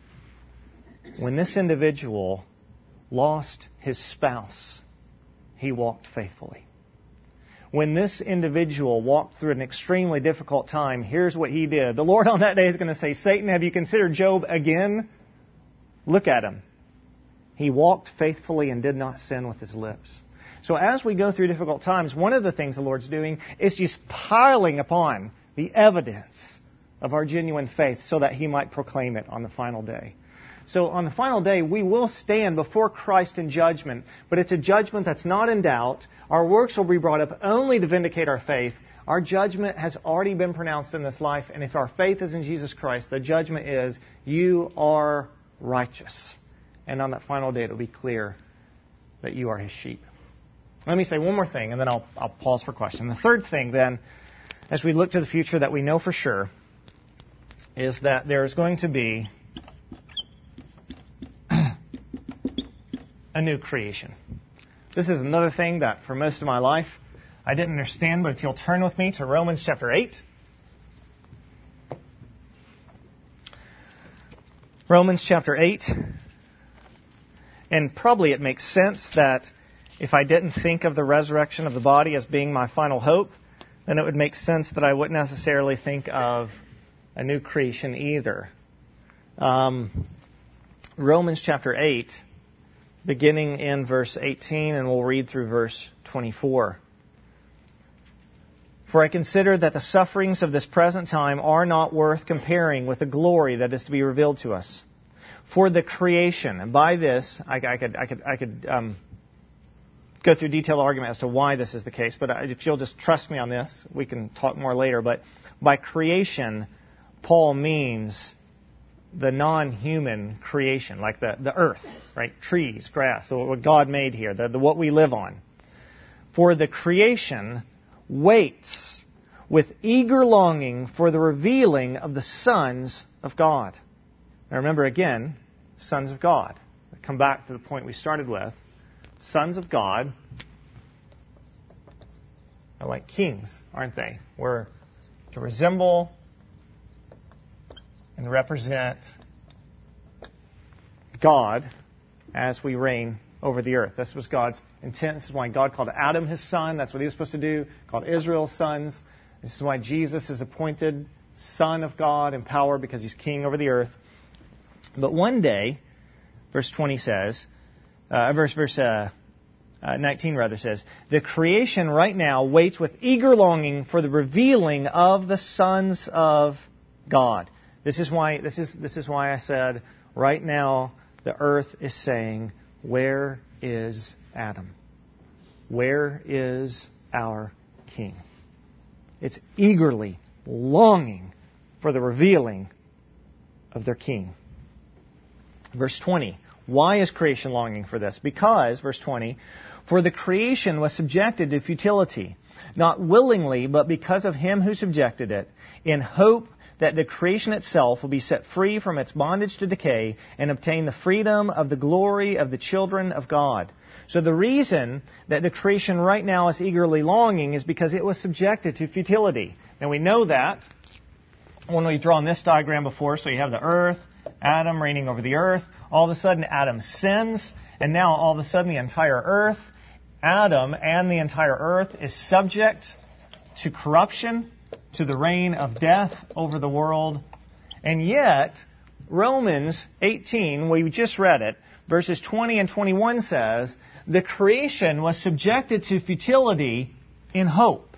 when this individual lost his spouse, he walked faithfully. When this individual walked through an extremely difficult time, here's what he did. The Lord on that day is going to say, Satan, have you considered Job again? Look at him. He walked faithfully and did not sin with his lips. So as we go through difficult times, one of the things the Lord's doing is just piling upon the evidence of our genuine faith so that He might proclaim it on the final day. So on the final day, we will stand before Christ in judgment, but it's a judgment that's not in doubt. Our works will be brought up only to vindicate our faith. Our judgment has already been pronounced in this life, and if our faith is in Jesus Christ, the judgment is, you are righteous. And on that final day, it will be clear that you are His sheep. Let me say one more thing, and then I'll, I'll pause for question. The third thing, then, as we look to the future that we know for sure, is that there is going to be a new creation. This is another thing that for most of my life I didn't understand, but if you'll turn with me to Romans chapter eight. Romans chapter eight. And probably it makes sense that if I didn't think of the resurrection of the body as being my final hope, then it would make sense that I wouldn't necessarily think of a new creation either. Um, Romans chapter eight, beginning in verse eighteen, and we'll read through verse twenty-four. For I consider that the sufferings of this present time are not worth comparing with the glory that is to be revealed to us. For the creation, and by this, I, I could, I could, I could um, go through detailed argument as to why this is the case, but if you'll just trust me on this, we can talk more later. But by creation, Paul means the non-human creation, like the, the earth, right? Trees, grass, so what God made here, the, the what we live on. For the creation waits with eager longing for the revealing of the sons of God. Now remember again, sons of God. I come back to the point we started with. Sons of God are like kings, aren't they? We're to resemble and represent God as we reign over the earth. This was God's intent. This is why God called Adam His son. That's what He was supposed to do. Called Israel sons. This is why Jesus is appointed Son of God in power, because He's king over the earth. But one day, verse twenty says, uh, verse verse uh, uh, nineteen rather says, the creation right now waits with eager longing for the revealing of the sons of God. This is why this is this is why I said right now the earth is saying, where is Adam? Where is our King? It's eagerly longing for the revealing of their King. Verse twenty. Why is creation longing for this? Because, verse twenty, for the creation was subjected to futility, not willingly, but because of Him who subjected it, in hope that the creation itself will be set free from its bondage to decay and obtain the freedom of the glory of the children of God. So the reason that the creation right now is eagerly longing is because it was subjected to futility. Now we know that when we've drawn this diagram before, so you have the earth, Adam reigning over the earth. All of a sudden Adam sins, and now all of a sudden the entire earth, Adam and the entire earth is subject to corruption, to the reign of death over the world. And yet, Romans eighteen, we just read it, verses twenty and twenty-one says, the creation was subjected to futility in hope.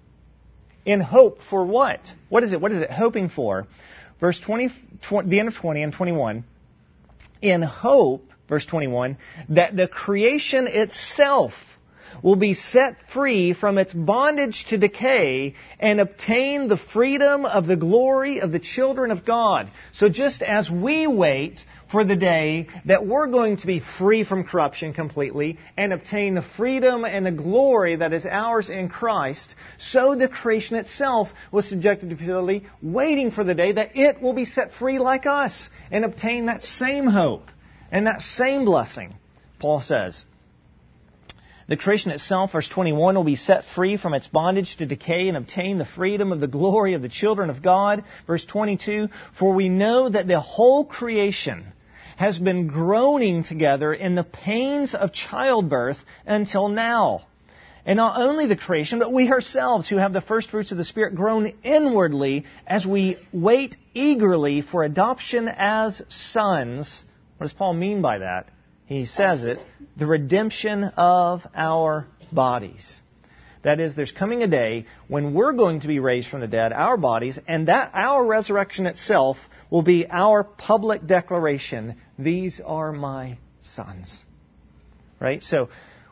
In hope for what? What is it? What is it hoping for? Verse twenty, twenty, the end of twenty and twenty-one. In hope, verse twenty-one, that the creation itself will be set free from its bondage to decay and obtain the freedom of the glory of the children of God. So just as we wait for the day that we're going to be free from corruption completely and obtain the freedom and the glory that is ours in Christ, so the creation itself was subjected to futility, waiting for the day that it will be set free like us and obtain that same hope and that same blessing. Paul says, the creation itself, verse twenty-one, will be set free from its bondage to decay and obtain the freedom of the glory of the children of God. Verse twenty-two, for we know that the whole creation has been groaning together in the pains of childbirth until now. And not only the creation, but we ourselves who have the first fruits of the Spirit groan inwardly as we wait eagerly for adoption as sons. What does Paul mean by that? He says it, the redemption of our bodies. That is, there's coming a day when we're going to be raised from the dead, our bodies, and that our resurrection itself will be our public declaration, these are my sons. Right? So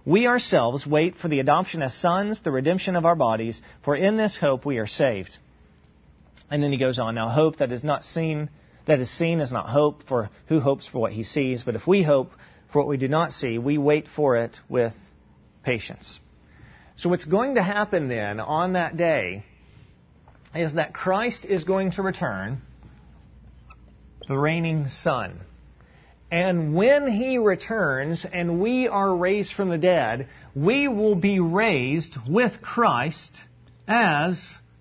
we ourselves wait for the adoption as sons, the redemption of our bodies, for in this hope we are saved. And then he goes on, now hope that is not seen, that is seen is not hope, for who hopes for what he sees? But if we hope for what we do not see, we wait for it with patience. So what's going to happen then on that day is that Christ is going to return, the reigning Son. And when He returns and we are raised from the dead, we will be raised with Christ as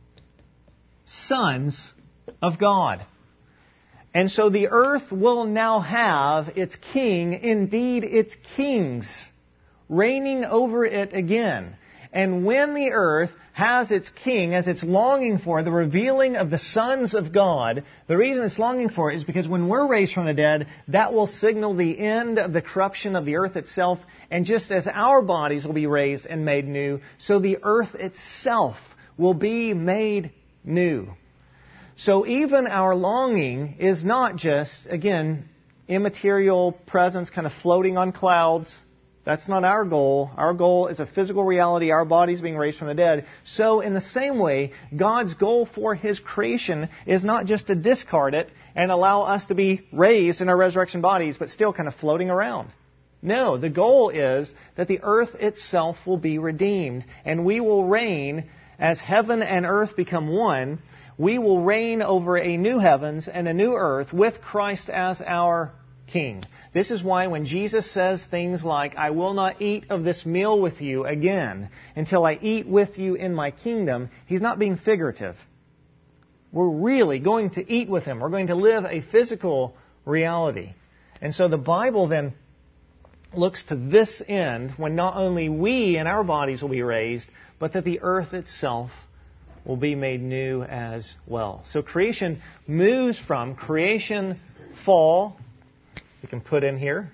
sons of God. And so the earth will now have its king, indeed its kings, reigning over it again. And when the earth has its king, as it's longing for, the revealing of the sons of God, the reason it's longing for it is because when we're raised from the dead, that will signal the end of the corruption of the earth itself. And just as our bodies will be raised and made new, so the earth itself will be made new. So even our longing is not just, again, immaterial presence kind of floating on clouds. That's not our goal. Our goal is a physical reality, our bodies being raised from the dead. So in the same way, God's goal for His creation is not just to discard it and allow us to be raised in our resurrection bodies, but still kind of floating around. No, the goal is that the earth itself will be redeemed, and we will reign as heaven and earth become one. We will reign over a new heavens and a new earth with Christ as our King. This is why when Jesus says things like, I will not eat of this meal with you again until I eat with you in my kingdom, He's not being figurative. We're really going to eat with Him. We're going to live a physical reality. And so the Bible then looks to this end when not only we and our bodies will be raised, but that the earth itself will be made new as well. So creation moves from creation, fall. We can put in here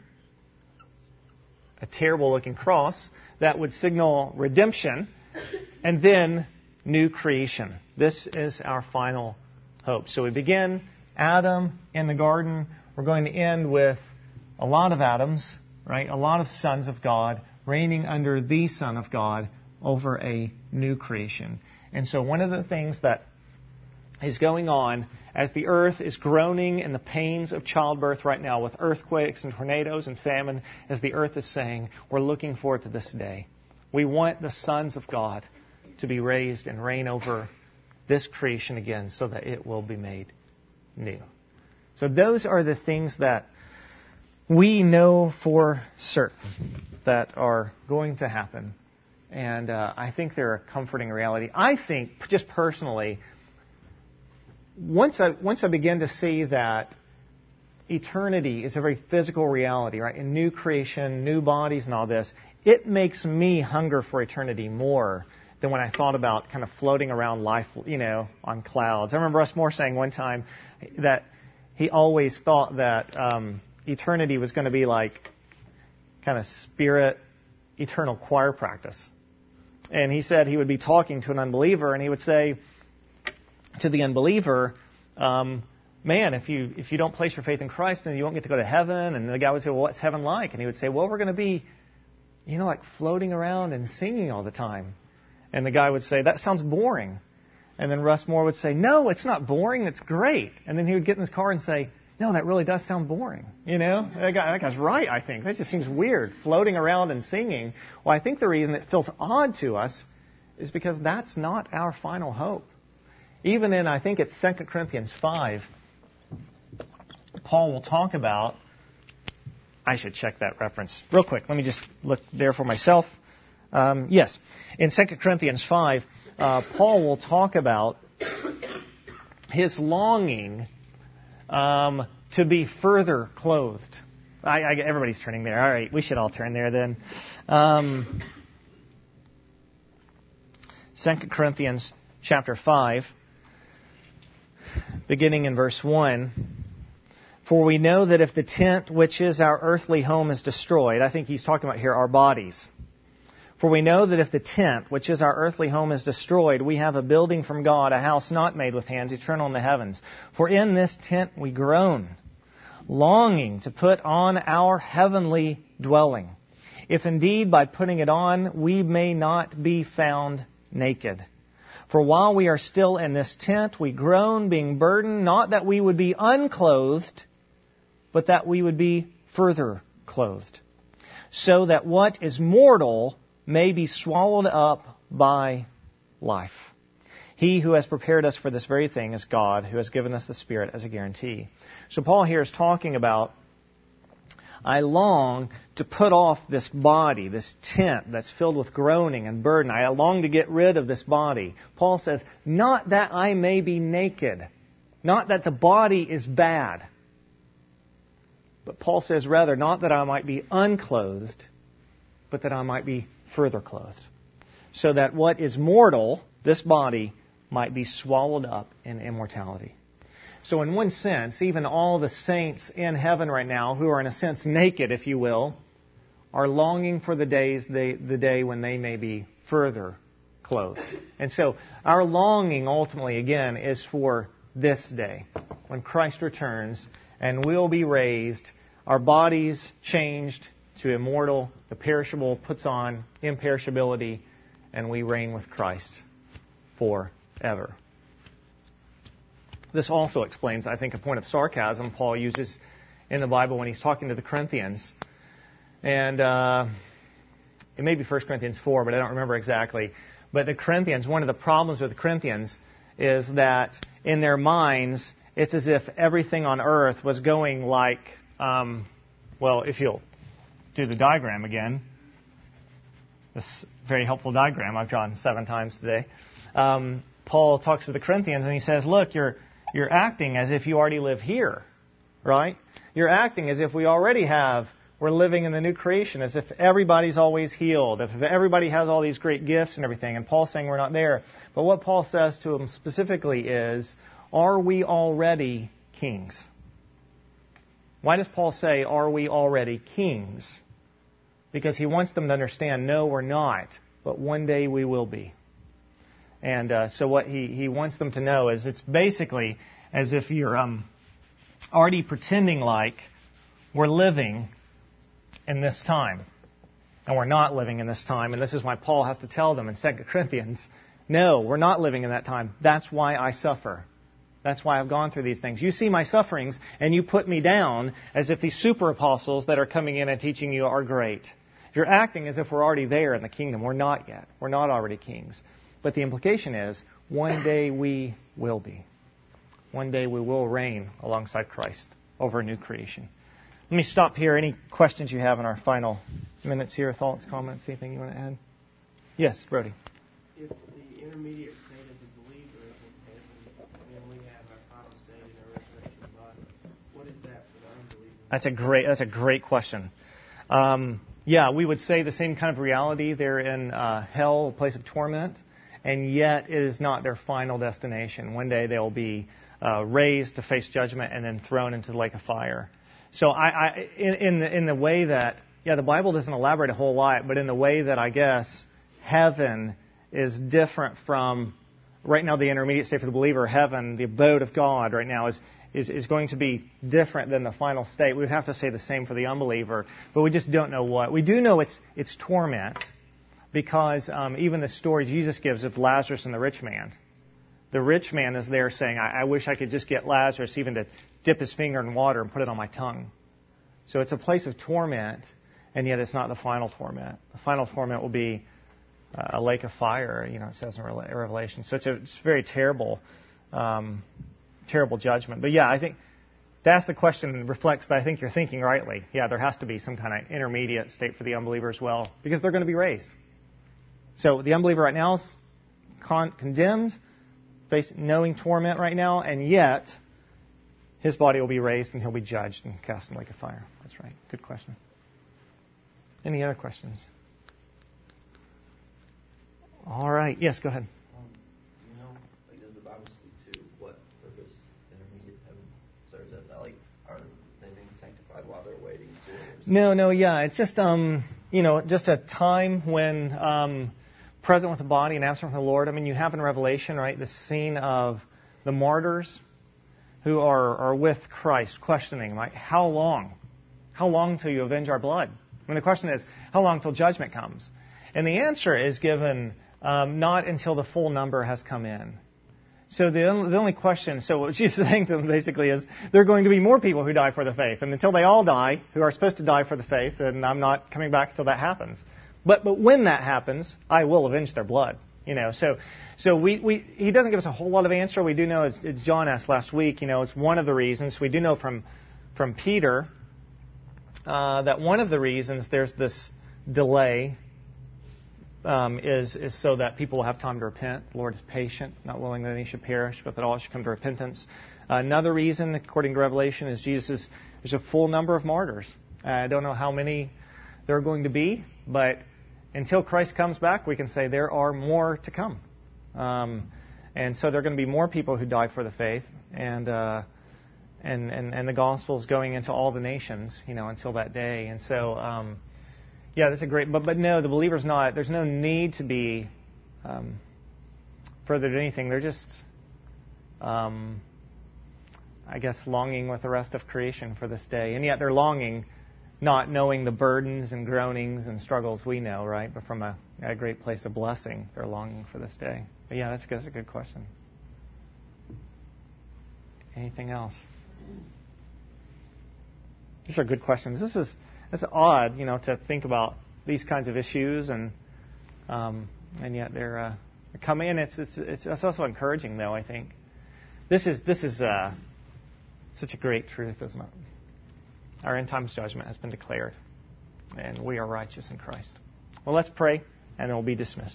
a terrible looking cross that would signal redemption, and then new creation. This is our final hope. So we begin Adam in the garden. We're going to end with a lot of Adams, right? A lot of sons of God reigning under the Son of God over a new creation. And so one of the things that is going on as the earth is groaning in the pains of childbirth right now with earthquakes and tornadoes and famine, as the earth is saying, we're looking forward to this day. We want the sons of God to be raised and reign over this creation again so that it will be made new. So those are the things that we know for certain that are going to happen. And uh, I think they're a comforting reality. I think, just personally, once I once I begin to see that eternity is a very physical reality, right? In new creation, new bodies and all this, it makes me hunger for eternity more than when I thought about kind of floating around life, you know, on clouds. I remember Russ Moore saying one time that he always thought that um, eternity was going to be like kind of spirit, eternal choir practice. And he said he would be talking to an unbeliever, and he would say to the unbeliever, um, man, if you if you don't place your faith in Christ, then you won't get to go to heaven. And the guy would say, well, what's heaven like? And he would say, well, we're going to be, you know, like floating around and singing all the time. And the guy would say, that sounds boring. And then Russ Moore would say, no, it's not boring. It's great. And then he would get in his car and say, no, that really does sound boring. You know, that, guy, that guy's right, I think. That just seems weird, floating around and singing. Well, I think the reason it feels odd to us is because that's not our final hope. Even in, I think it's Second Corinthians five, Paul will talk about, I should check that reference real quick. Let me just look there for myself. Um, yes, in Second Corinthians five, uh, Paul will talk about his longing Um, to be further clothed. I, I, everybody's turning there. All right, we should all turn there then. Um, Second Corinthians chapter five, beginning in verse one. For we know that if the tent which is our earthly home is destroyed, I think he's talking about here our bodies. For we know that if the tent, which is our earthly home, is destroyed, we have a building from God, a house not made with hands, eternal in the heavens. For in this tent we groan, longing to put on our heavenly dwelling. if indeed by putting it on we may not be found naked. For while we are still in this tent, we groan, being burdened, not that we would be unclothed, but that we would be further clothed, so that what is mortal may be swallowed up by life. He who has prepared us for this very thing is God, who has given us the Spirit as a guarantee. So Paul here is talking about, I long to put off this body, this tent that's filled with groaning and burden. I long to get rid of this body. Paul says, not that I may be naked, not that the body is bad. But Paul says, rather, not that I might be unclothed, but that I might be further clothed. So that what is mortal, this body, might be swallowed up in immortality. So in one sense, even all the saints in heaven right now, who are in a sense naked, if you will, are longing for the days, they, the day when they may be further clothed. And so our longing ultimately, again, is for this day, when Christ returns and we'll be raised, our bodies changed to immortal, the perishable puts on imperishability, and we reign with Christ forever. This also explains, I think, a point of sarcasm Paul uses in the Bible when he's talking to the Corinthians. And uh, it may be First Corinthians four, but I don't remember exactly. But the Corinthians, one of the problems with the Corinthians is that in their minds, it's as if everything on earth was going like, um, well, if you'll do the diagram again, this very helpful diagram I've drawn seven times today. Um, Paul talks to the Corinthians and he says, look, you're you're acting as if you already live here, right? You're acting as if we already have, we're living in the new creation, as if everybody's always healed, if everybody has all these great gifts and everything, and Paul's saying we're not there. But what Paul says to them specifically is, are we already kings? Why does Paul say, are we already kings? Because he wants them to understand, no, we're not, but one day we will be. And uh, so what he, he wants them to know is it's basically as if you're um, already pretending like we're living in this time. And we're not living in this time. And this is why Paul has to tell them in Second Corinthians, no, we're not living in that time. That's why I suffer. That's why I've gone through these things. You see my sufferings and you put me down as if these super apostles that are coming in and teaching you are great. You're acting as if we're already there in the kingdom. We're not yet. We're not already kings. But the implication is, one day we will be. One day we will reign alongside Christ over a new creation. Let me stop here. Any questions you have in our final minutes here? Thoughts, comments, anything you want to add? Yes, Brody. If the intermediate state of the believer is in heaven, and then we have our final state in our resurrection body, what is that for the unbeliever? That's a great, that's a great question. Um, yeah, we would say the same kind of reality. They're in uh, hell, a place of torment. And yet it is not their final destination. One day they'll be uh, raised to face judgment and then thrown into the lake of fire. So I, I in, in, the, in the way that, yeah, the Bible doesn't elaborate a whole lot, but in the way that I guess heaven is different from, right now the intermediate state for the believer, heaven, the abode of God right now is, is, is going to be different than the final state. We would have to say the same for the unbeliever, but we just don't know what. We do know it's it's torment. Because um, even the story Jesus gives of Lazarus and the rich man, the rich man is there saying, I, I wish I could just get Lazarus even to dip his finger in water and put it on my tongue. So it's a place of torment, and yet it's not the final torment. The final torment will be uh, a lake of fire, you know, it says in Revelation. So it's a it's very terrible, um, terrible judgment. But yeah, I think to ask the question reflects that I think you're thinking rightly. Yeah, there has to be some kind of intermediate state for the unbeliever as well, because they're going to be raised. So the unbeliever right now is con- condemned, facing knowing torment right now, and yet his body will be raised and he'll be judged and cast in the lake of fire. That's right. Good question. Any other questions? All right. Yes, go ahead. Um, you know, like, does the Bible speak to what purpose intermediate heaven serves as? Like, are they being sanctified while they're waiting for? No, no, yeah. It's just, um, you know, just a time when um, present with the body and absent from the Lord. I mean, you have in Revelation, right, the scene of the martyrs who are, are with Christ, questioning, like, how long? How long till you avenge our blood? I And the question is, how long till judgment comes? And the answer is given um, not until the full number has come in. So the only, the only question, so what Jesus is saying to them basically is, there are going to be more people who die for the faith. And until they all die, who are supposed to die for the faith, and I'm not coming back until that happens. But but when that happens, I will avenge their blood. You know, so so we, we he doesn't give us a whole lot of answer. We do know, as, as John asked last week, you know, it's one of the reasons. We do know from from Peter uh, that one of the reasons there's this delay Um, is is so that people will have time to repent. The Lord is patient, not willing that any should perish, but that all should come to repentance. Uh, another reason, according to Revelation, is Jesus is there's a full number of martyrs. Uh, I don't know how many there are going to be, but until Christ comes back, we can say there are more to come. Um, and so there are going to be more people who die for the faith, and uh, and and and the gospel is going into all the nations, you know, until that day. And so. Um, Yeah, that's a great, but but no, the believer's not. There's no need to be um, further to anything. They're just, um, I guess, longing with the rest of creation for this day, and yet they're longing, not knowing the burdens and groanings and struggles we know, right? But from a, a great place of blessing, they're longing for this day. But yeah, that's that's a good question. Anything else? These are good questions. This is. It's odd, you know, to think about these kinds of issues, and um, and yet they're, uh, they're coming in. It's, it's it's it's also encouraging, though. I think this is this is uh, such a great truth, isn't it? Our end times judgment has been declared, and we are righteous in Christ. Well, let's pray, and then we'll be dismissed.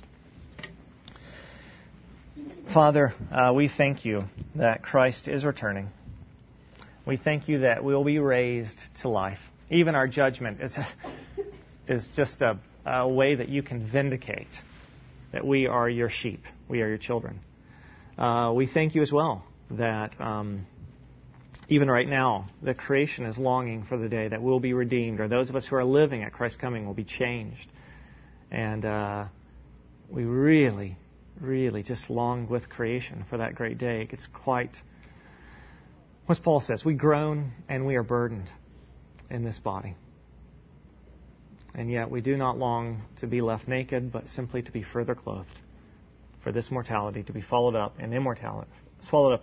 Father, uh, we thank you that Christ is returning. We thank you that we will be raised to life. Even our judgment is is just a, a way that you can vindicate that we are your sheep, we are your children. Uh, we thank you as well that um, even right now, the creation is longing for the day that we'll be redeemed, or those of us who are living at Christ's coming will be changed. And uh, we really, really just long with creation for that great day. It gets quite, what Paul says, we groan and we are burdened in this body. And yet we do not long to be left naked, but simply to be further clothed, for this mortality to be followed up in immortality, swallowed up